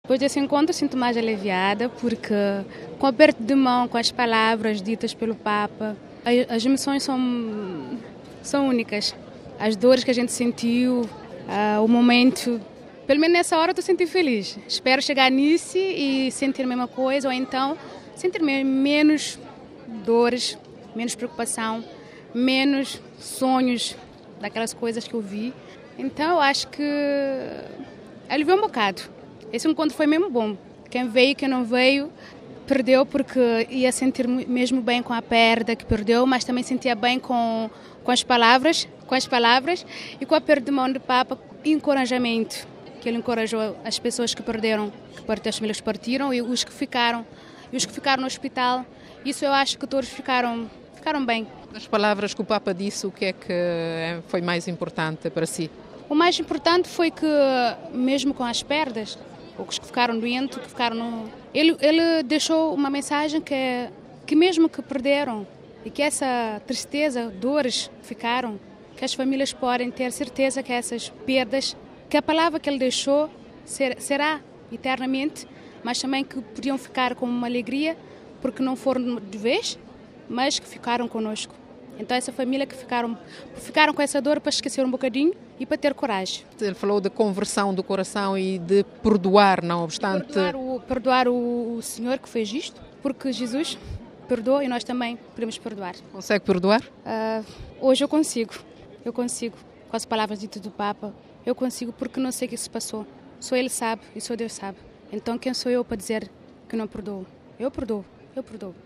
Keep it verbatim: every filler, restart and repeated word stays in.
Depois desse encontro sinto mais aliviada, porque com o aperto de mão, com as palavras ditas pelo Papa, as emoções são, são únicas. As dores que a gente sentiu, uh, o momento, pelo menos nessa hora eu estou sentindo feliz. Espero chegar nisso e sentir a mesma coisa, ou então sentir menos dores, menos preocupação, menos sonhos daquelas coisas que eu vi. Então eu acho que aliviou um bocado. Esse encontro foi mesmo bom. Quem veio, quem não veio, perdeu porque ia sentir mesmo bem com a perda que perdeu, mas também sentia bem com, com as palavras, com as palavras e com a perda de mão do Papa e encorajamento, que ele encorajou as pessoas que perderam, que partiram, as famílias que partiram e os que ficaram, e os que ficaram no hospital. Isso eu acho que todos ficaram, ficaram bem. Das palavras que o Papa disse, o que é que foi mais importante para si? O mais importante foi que, mesmo com as perdas, os que ficaram doentes, que ficaram no... ele, ele deixou uma mensagem que, é, que mesmo que perderam e que essa tristeza, dores ficaram, que as famílias podem ter certeza que essas perdas, que a palavra que ele deixou ser, será eternamente, mas também que podiam ficar com uma alegria, porque não foram de vez, mas que ficaram conosco. Então essa família que ficaram, ficaram com essa dor para esquecer um bocadinho e para ter coragem. Ele falou de conversão do coração e de perdoar, não obstante... Perdoar o, perdoar o, o Senhor que fez isto, porque Jesus perdoou e nós também podemos perdoar. Consegue perdoar? Uh, hoje eu consigo, eu consigo, com as palavras ditas do Papa, eu consigo porque não sei o que se passou. Só Ele sabe e só Deus sabe. Então quem sou eu para dizer que não perdoo? Eu perdoo, eu perdoo.